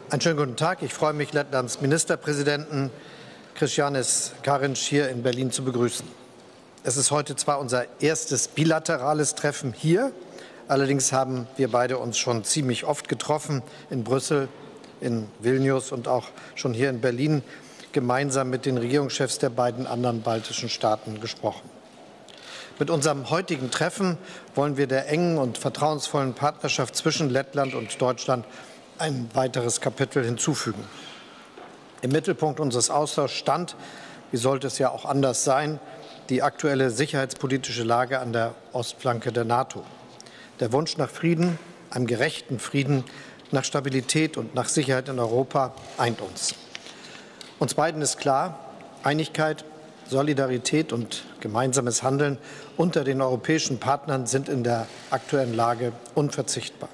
Einen schönen guten Tag. Ich freue mich, Lettlands Ministerpräsidenten Krišjānis Kariņš hier in Berlin zu begrüßen. Es ist heute zwar unser erstes bilaterales Treffen hier, allerdings haben wir beide uns schon ziemlich oft getroffen in Brüssel, in Vilnius und auch schon hier in Berlin gemeinsam mit den Regierungschefs der beiden anderen baltischen Staaten gesprochen. Mit unserem heutigen Treffen wollen wir der engen und vertrauensvollen Partnerschaft zwischen Lettland und Deutschland ein weiteres Kapitel hinzufügen. Im Mittelpunkt unseres Austauschs stand, wie sollte es ja auch anders sein, die aktuelle sicherheitspolitische Lage an der Ostflanke der NATO. Der Wunsch nach Frieden, einem gerechten Frieden, nach Stabilität und nach Sicherheit in Europa eint uns. Uns beiden ist klar, Einigkeit, Solidarität und gemeinsames Handeln unter den europäischen Partnern sind in der aktuellen Lage unverzichtbar.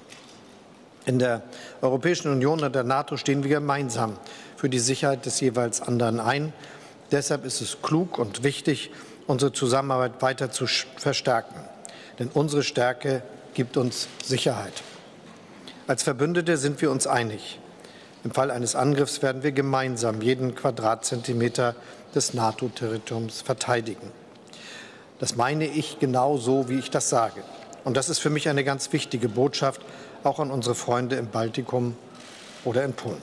In der Europäischen Union und der NATO stehen wir gemeinsam für die Sicherheit des jeweils anderen ein. Deshalb ist es klug und wichtig, unsere Zusammenarbeit weiter zu verstärken. Denn unsere Stärke gibt uns Sicherheit. Als Verbündete sind wir uns einig. Im Fall eines Angriffs werden wir gemeinsam jeden Quadratzentimeter des NATO-Territoriums verteidigen. Das meine ich genau so, wie ich das sage. Und das ist für mich eine ganz wichtige Botschaft, auch an unsere Freunde im Baltikum oder in Polen.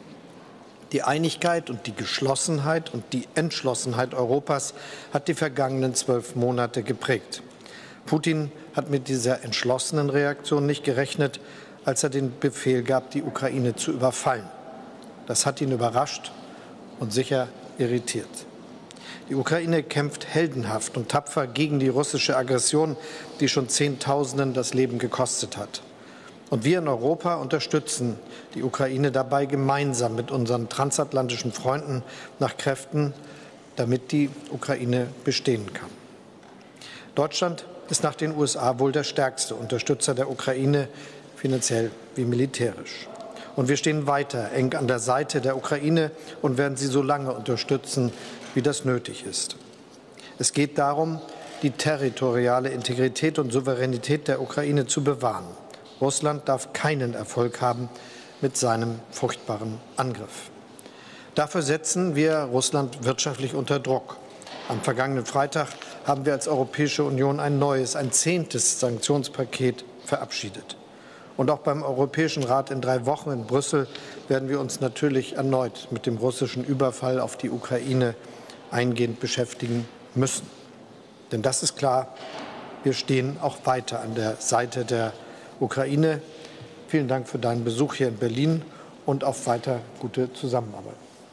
Die Einigkeit und die Geschlossenheit und die Entschlossenheit Europas hat die vergangenen 12 Monate geprägt. Putin hat mit dieser entschlossenen Reaktion nicht gerechnet, als er den Befehl gab, die Ukraine zu überfallen. Das hat ihn überrascht und sicher irritiert. Die Ukraine kämpft heldenhaft und tapfer gegen die russische Aggression, die schon Zehntausenden das Leben gekostet hat. Und wir in Europa unterstützen die Ukraine dabei gemeinsam mit unseren transatlantischen Freunden nach Kräften, damit die Ukraine bestehen kann. Deutschland ist nach den USA wohl der stärkste Unterstützer der Ukraine, finanziell wie militärisch. Und wir stehen weiter eng an der Seite der Ukraine und werden sie so lange unterstützen, wie das nötig ist. Es geht darum, die territoriale Integrität und Souveränität der Ukraine zu bewahren. Russland darf keinen Erfolg haben mit seinem furchtbaren Angriff. Dafür setzen wir Russland wirtschaftlich unter Druck. Am vergangenen Freitag haben wir als Europäische Union ein neues, ein 10. Sanktionspaket verabschiedet. Und auch beim Europäischen Rat in 3 Wochen in Brüssel werden wir uns natürlich erneut mit dem russischen Überfall auf die Ukraine eingehend beschäftigen müssen. Denn das ist klar, wir stehen auch weiter an der Seite der Ukraine. Vielen Dank für deinen Besuch hier in Berlin und auf weiter gute Zusammenarbeit.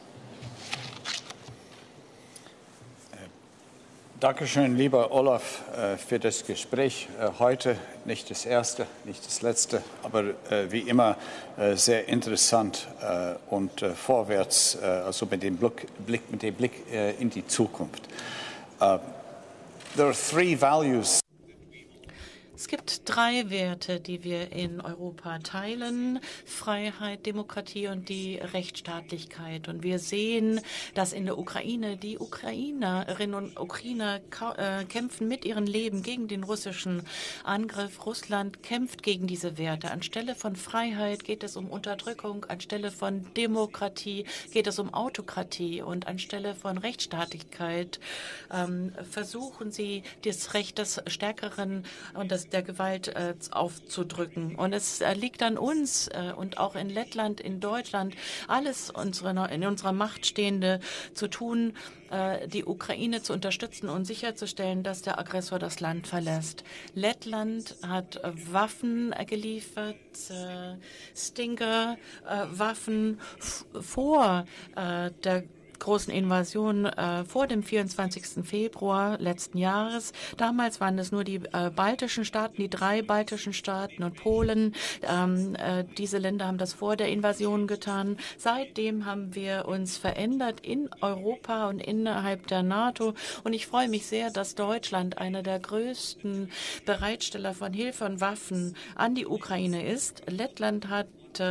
Dankeschön, lieber Olaf, für das Gespräch heute. Nicht das erste, nicht das letzte, aber wie immer sehr interessant und vorwärts, also mit dem Blick in die Zukunft. There are 3 values. Es gibt 3 Werte, die wir in Europa teilen: Freiheit, Demokratie und die Rechtsstaatlichkeit. Und wir sehen, dass in der Ukraine die Ukrainerinnen und Ukrainer kämpfen mit ihrem Leben gegen den russischen Angriff. Russland kämpft gegen diese Werte. Anstelle von Freiheit geht es um Unterdrückung, anstelle von Demokratie geht es um Autokratie und anstelle von Rechtsstaatlichkeit versuchen sie, das Recht des Stärkeren und der Gewalt aufzudrücken. Und es liegt an uns und auch in Lettland, in Deutschland, alles in unserer Macht Stehende zu tun, die Ukraine zu unterstützen und sicherzustellen, dass der Aggressor das Land verlässt. Lettland hat Waffen geliefert, Stinger-Waffen vor der großen Invasion vor dem 24. Februar letzten Jahres. Damals waren es nur die baltischen Staaten, die 3 baltischen Staaten und Polen. Diese Länder haben das vor der Invasion getan. Seitdem haben wir uns verändert in Europa und innerhalb der NATO. Und ich freue mich sehr, dass Deutschland einer der größten Bereitsteller von Hilfe und Waffen an die Ukraine ist. Lettland hat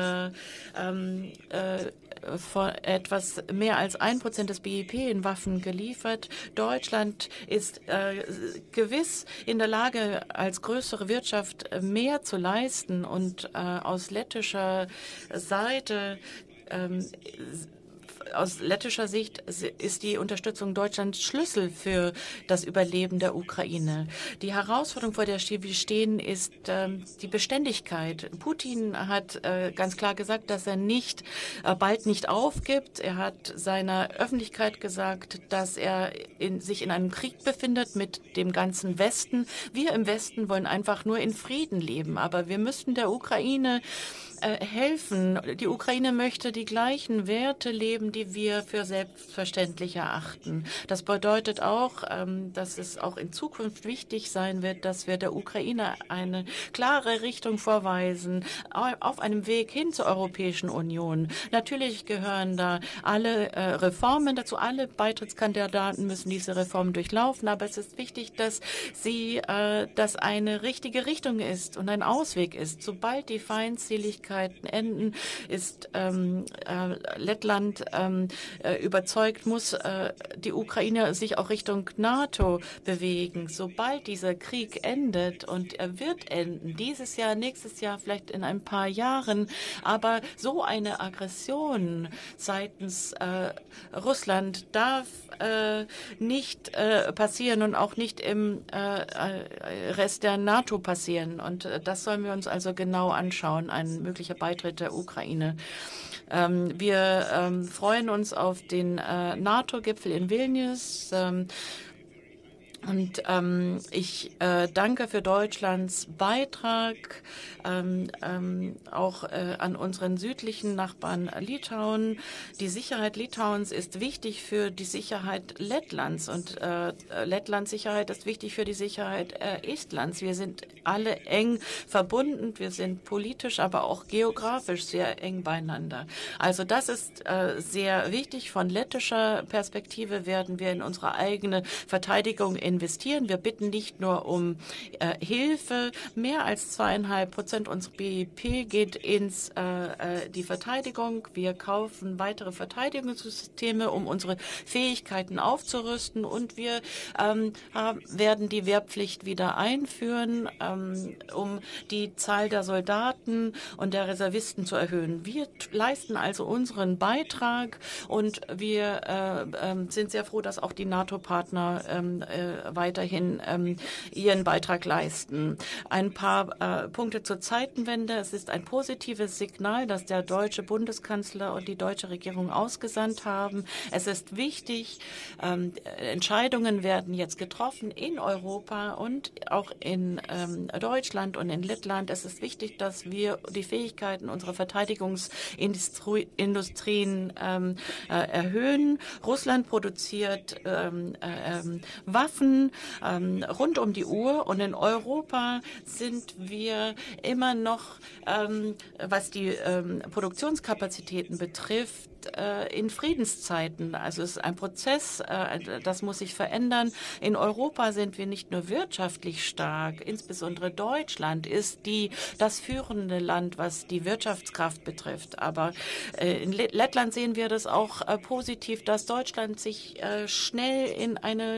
vor etwas mehr als 1% des BIP in Waffen geliefert. Deutschland ist gewiss in der Lage, als größere Wirtschaft mehr zu leisten und aus lettischer Seite aus lettischer Sicht ist die Unterstützung Deutschlands Schlüssel für das Überleben der Ukraine. Die Herausforderung, vor der wir stehen, ist die Beständigkeit. Putin hat ganz klar gesagt, dass er bald nicht aufgibt. Er hat seiner Öffentlichkeit gesagt, dass er sich in einem Krieg befindet mit dem ganzen Westen. Wir im Westen wollen einfach nur in Frieden leben, aber wir müssen der Ukraine helfen. Die Ukraine möchte die gleichen Werte leben, die wir für selbstverständlich erachten. Das bedeutet auch, dass es auch in Zukunft wichtig sein wird, dass wir der Ukraine eine klare Richtung vorweisen, auf einem Weg hin zur Europäischen Union. Natürlich gehören da alle Reformen dazu. Alle Beitrittskandidaten müssen diese Reformen durchlaufen, aber es ist wichtig, dass dass eine richtige Richtung ist und ein Ausweg ist. Sobald die Feindseligkeiten enden, ist Lettland überzeugt, muss die Ukraine sich auch Richtung NATO bewegen. Sobald dieser Krieg endet, und er wird enden, dieses Jahr, nächstes Jahr, vielleicht in ein paar Jahren, aber so eine Aggression seitens Russland darf nicht passieren und auch nicht im Rest der NATO passieren. Und das sollen wir uns also genau anschauen, ein möglicher Beitritt der Ukraine. Wir freuen uns auf den NATO-Gipfel in Vilnius. Und ich danke für Deutschlands Beitrag auch an unseren südlichen Nachbarn Litauen. Die Sicherheit Litauens ist wichtig für die Sicherheit Lettlands und Lettlands Sicherheit ist wichtig für die Sicherheit Estlands. Wir sind alle eng verbunden. Wir sind politisch, aber auch geografisch sehr eng beieinander. Also das ist sehr wichtig. Von lettischer Perspektive werden wir in unsere eigene Verteidigung investieren. Wir bitten nicht nur um Hilfe. Mehr als 2,5% unseres BIP geht ins die Verteidigung. Wir kaufen weitere Verteidigungssysteme, um unsere Fähigkeiten aufzurüsten. Und wir werden die Wehrpflicht wieder einführen, um die Zahl der Soldaten und der Reservisten zu erhöhen. Wir leisten also unseren Beitrag und wir sind sehr froh, dass auch die NATO-Partner weiterhin ihren Beitrag leisten. Ein paar Punkte zur Zeitenwende. Es ist ein positives Signal, dass der deutsche Bundeskanzler und die deutsche Regierung ausgesandt haben. Es ist wichtig, Entscheidungen werden jetzt getroffen in Europa und auch in Deutschland und in Lettland. Es ist wichtig, dass wir die Fähigkeiten unserer Verteidigungsindustrien erhöhen. Russland produziert Waffen rund um die Uhr und in Europa sind wir immer noch, was die Produktionskapazitäten betrifft, in Friedenszeiten. Also es ist ein Prozess, das muss sich verändern. In Europa sind wir nicht nur wirtschaftlich stark, insbesondere Deutschland ist das führende Land, was die Wirtschaftskraft betrifft. Aber in Lettland sehen wir das auch positiv, dass Deutschland sich schnell in eine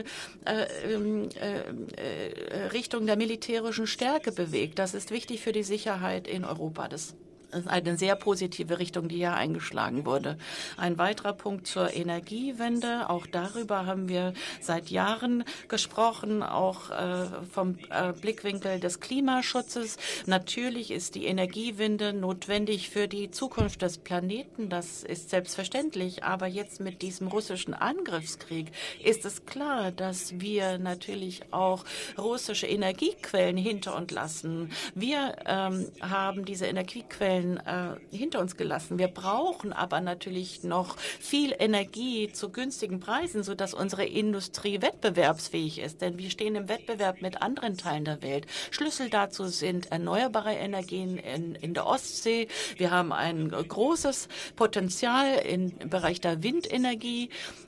Richtung der militärischen Stärke bewegt. Das ist wichtig für die Sicherheit in Europa. Das ist eine sehr positive Richtung, die hier eingeschlagen wurde. Ein weiterer Punkt zur Energiewende. Auch darüber haben wir seit Jahren gesprochen, auch vom Blickwinkel des Klimaschutzes. Natürlich ist die Energiewende notwendig für die Zukunft des Planeten. Das ist selbstverständlich. Aber jetzt mit diesem russischen Angriffskrieg ist es klar, dass wir natürlich auch russische Energiequellen hinter uns lassen. Wir haben diese Energiequellen hinter uns gelassen. Wir brauchen aber natürlich noch viel Energie zu günstigen Preisen, sodass unsere Industrie wettbewerbsfähig ist. Denn wir stehen im Wettbewerb mit anderen Teilen der Welt. Schlüssel dazu sind erneuerbare Energien in der Ostsee. Wir haben ein großes Potenzial im Bereich der Windenergie.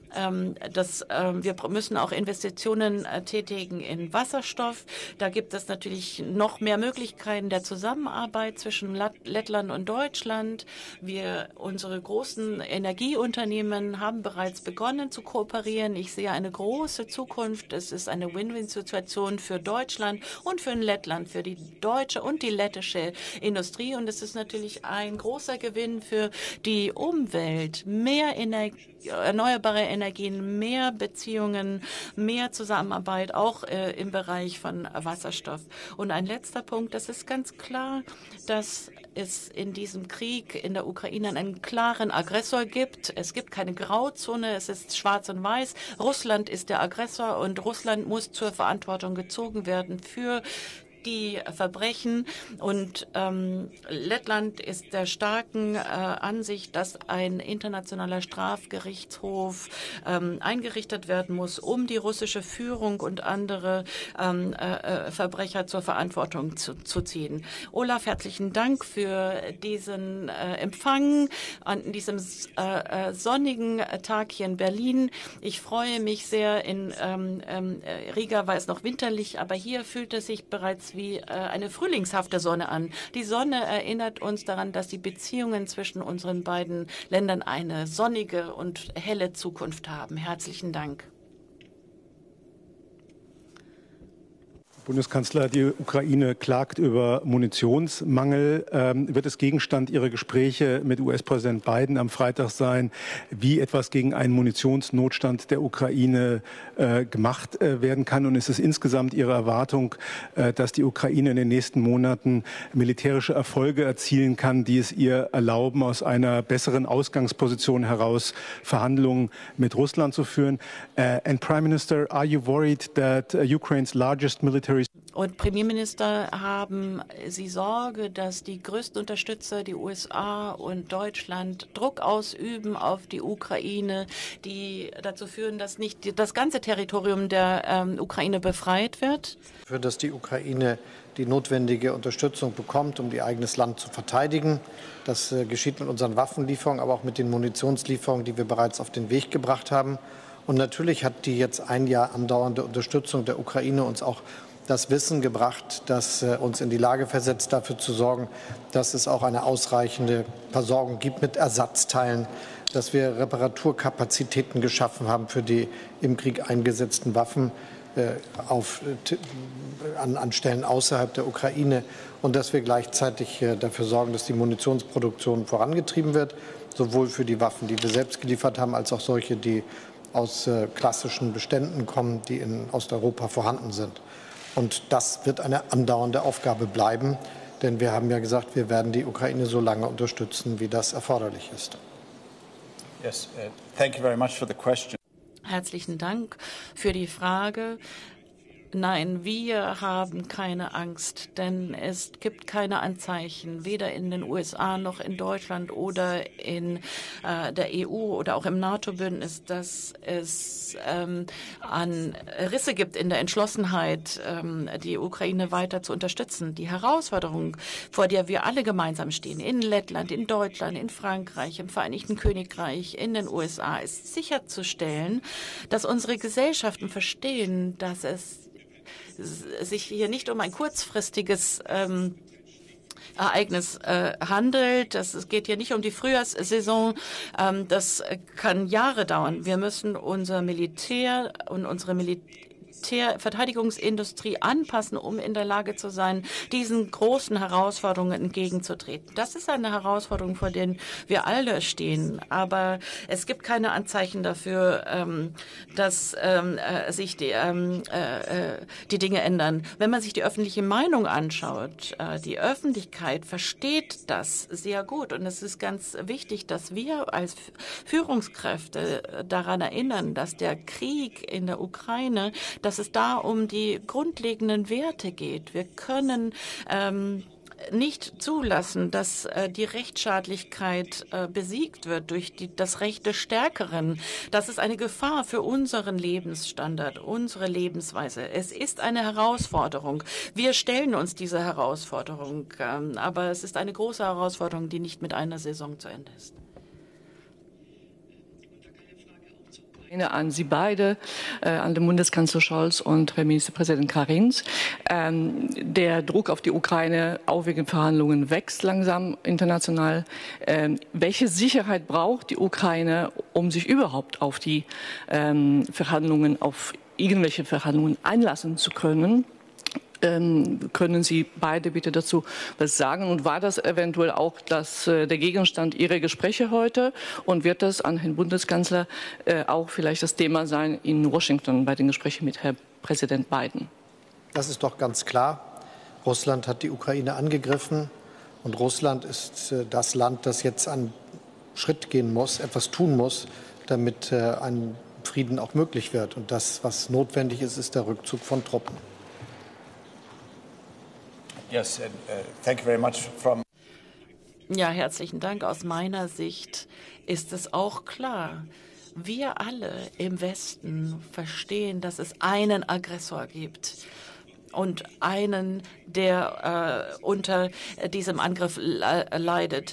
Wir müssen auch Investitionen tätigen in Wasserstoff. Da gibt es natürlich noch mehr Möglichkeiten der Zusammenarbeit zwischen Lettland und Deutschland. Unsere großen Energieunternehmen haben bereits begonnen zu kooperieren. Ich sehe eine große Zukunft. Es ist eine Win-Win-Situation für Deutschland und für Lettland, für die deutsche und die lettische Industrie. Und es ist natürlich ein großer Gewinn für die Umwelt. Mehr erneuerbare Energien, mehr Beziehungen, mehr Zusammenarbeit, auch im Bereich von Wasserstoff. Und ein letzter Punkt, das ist ganz klar, dass es in diesem Krieg in der Ukraine einen klaren Aggressor gibt. Es gibt keine Grauzone, es ist schwarz und weiß. Russland ist der Aggressor und Russland muss zur Verantwortung gezogen werden für die Verbrechen. Und Lettland ist der starken Ansicht, dass ein internationaler Strafgerichtshof eingerichtet werden muss, um die russische Führung und andere Verbrecher zur Verantwortung zu ziehen. Olaf, herzlichen Dank für diesen Empfang an diesem sonnigen Tag hier in Berlin. Ich freue mich sehr. In Riga war es noch winterlich, aber hier fühlt es sich bereits wie eine frühlingshafte Sonne an. Die Sonne erinnert uns daran, dass die Beziehungen zwischen unseren beiden Ländern eine sonnige und helle Zukunft haben. Herzlichen Dank. Bundeskanzler, die Ukraine klagt über Munitionsmangel. Wird es Gegenstand Ihrer Gespräche mit US-Präsident Biden am Freitag sein, wie etwas gegen einen Munitionsnotstand der Ukraine gemacht werden kann? Und ist es insgesamt Ihre Erwartung, dass die Ukraine in den nächsten Monaten militärische Erfolge erzielen kann, die es ihr erlauben, aus einer besseren Ausgangsposition heraus Verhandlungen mit Russland zu führen? And Prime Minister, are you worried that Ukraine's largest military... Und Premierminister, haben Sie Sorge, dass die größten Unterstützer, die USA und Deutschland, Druck ausüben auf die Ukraine, die dazu führen, dass nicht das ganze Territorium der Ukraine befreit wird? Für dass die Ukraine die notwendige Unterstützung bekommt, um ihr eigenes Land zu verteidigen. Das geschieht mit unseren Waffenlieferungen, aber auch mit den Munitionslieferungen, die wir bereits auf den Weg gebracht haben. Und natürlich hat die jetzt ein Jahr andauernde Unterstützung der Ukraine uns auch das Wissen gebracht, das uns in die Lage versetzt, dafür zu sorgen, dass es auch eine ausreichende Versorgung gibt mit Ersatzteilen, dass wir Reparaturkapazitäten geschaffen haben für die im Krieg eingesetzten Waffen an Stellen außerhalb der Ukraine und dass wir gleichzeitig dafür sorgen, dass die Munitionsproduktion vorangetrieben wird, sowohl für die Waffen, die wir selbst geliefert haben, als auch solche, die aus klassischen Beständen kommen, die in Osteuropa vorhanden sind. Und das wird eine andauernde Aufgabe bleiben, denn wir haben ja gesagt, wir werden die Ukraine so lange unterstützen, wie das erforderlich ist. Yes, thank you very much for the question. Herzlichen Dank für die Frage. Nein, wir haben keine Angst, denn es gibt keine Anzeichen, weder in den USA noch in Deutschland oder in der EU oder auch im NATO-Bündnis, dass es an Risse gibt in der Entschlossenheit, die Ukraine weiter zu unterstützen. Die Herausforderung, vor der wir alle gemeinsam stehen, in Lettland, in Deutschland, in Frankreich, im Vereinigten Königreich, in den USA, ist sicherzustellen, dass unsere Gesellschaften verstehen, dass es sich hier nicht um ein kurzfristiges Ereignis handelt. Es geht hier nicht um die Frühjahrssaison. Das kann Jahre dauern. Wir müssen unser Militär und unsere Verteidigungsindustrie anpassen, um in der Lage zu sein, diesen großen Herausforderungen entgegenzutreten. Das ist eine Herausforderung, vor der wir alle stehen. Aber es gibt keine Anzeichen dafür, dass sich die Dinge ändern. Wenn man sich die öffentliche Meinung anschaut, die Öffentlichkeit versteht das sehr gut. Und es ist ganz wichtig, dass wir als Führungskräfte daran erinnern, dass der Krieg in der Ukraine, dass es da um die grundlegenden Werte geht. Wir können nicht zulassen, dass die Rechtsstaatlichkeit besiegt wird durch das Recht des Stärkeren. Das ist eine Gefahr für unseren Lebensstandard, unsere Lebensweise. Es ist eine Herausforderung. Wir stellen uns diese Herausforderung, aber es ist eine große Herausforderung, die nicht mit einer Saison zu Ende ist. An Sie beide, an den Bundeskanzler Scholz und Herr Ministerpräsident Kariņš. Der Druck auf die Ukraine auch wegen Verhandlungen wächst langsam international. Welche Sicherheit braucht die Ukraine, um sich überhaupt auf die Verhandlungen, auf irgendwelche Verhandlungen einlassen zu können? Können Sie beide bitte dazu was sagen? Und war das eventuell auch der Gegenstand Ihrer Gespräche heute? Und wird das an Herrn Bundeskanzler auch vielleicht das Thema sein in Washington bei den Gesprächen mit Herrn Präsident Biden? Das ist doch ganz klar. Russland hat die Ukraine angegriffen. Und Russland ist das Land, das jetzt einen Schritt gehen muss, etwas tun muss, damit ein Frieden auch möglich wird. Und das, was notwendig ist, ist der Rückzug von Truppen. Yes, thank you very much from. Ja, herzlichen Dank. Aus meiner Sicht ist es auch klar, wir alle im Westen verstehen, dass es einen Aggressor gibt und einen, der unter diesem Angriff leidet.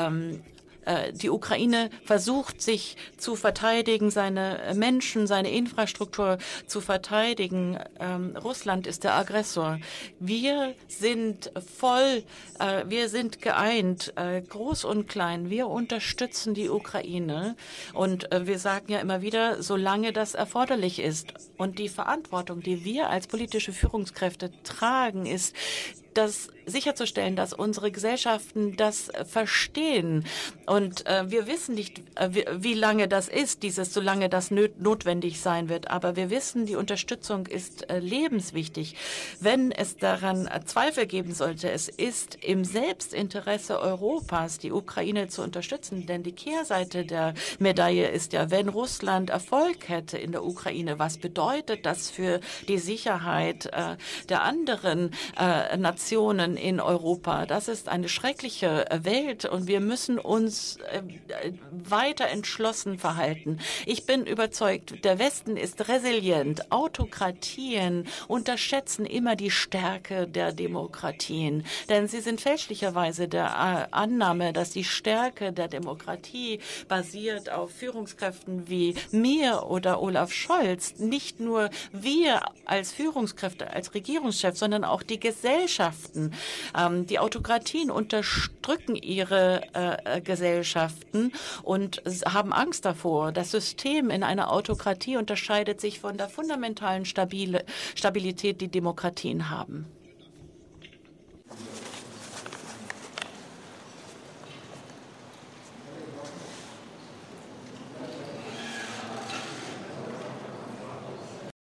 Die Ukraine versucht, sich zu verteidigen, seine Menschen, seine Infrastruktur zu verteidigen. Russland ist der Aggressor. Wir sind wir sind geeint, groß und klein. Wir unterstützen die Ukraine. Und wir sagen ja immer wieder, solange das erforderlich ist. Und die Verantwortung, die wir als politische Führungskräfte tragen, ist, das sicherzustellen, dass unsere Gesellschaften das verstehen. Und wir wissen nicht, wie lange das ist, solange das notwendig sein wird. Aber wir wissen, die Unterstützung ist lebenswichtig. Wenn es daran Zweifel geben sollte, es ist im Selbstinteresse Europas, die Ukraine zu unterstützen. Denn die Kehrseite der Medaille ist ja, wenn Russland Erfolg hätte in der Ukraine, was bedeutet das für die Sicherheit der anderen Nationen in Europa? Das ist eine schreckliche Welt und wir müssen uns weiter entschlossen verhalten. Ich bin überzeugt, der Westen ist resilient. Autokratien unterschätzen immer die Stärke der Demokratien, denn sie sind fälschlicherweise der Annahme, dass die Stärke der Demokratie basiert auf Führungskräften wie mir oder Olaf Scholz. Nicht nur wir als Führungskräfte, als Regierungschef, sondern auch die Gesellschaften. Die Autokratien unterdrücken ihre Gesellschaften und haben Angst davor. Das System in einer Autokratie unterscheidet sich von der fundamentalen Stabilität, die Demokratien haben.